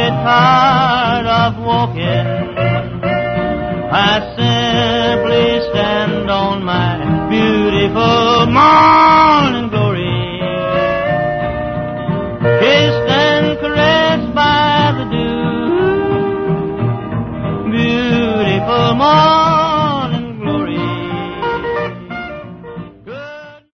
get tired of walking, I simply stand on my beautiful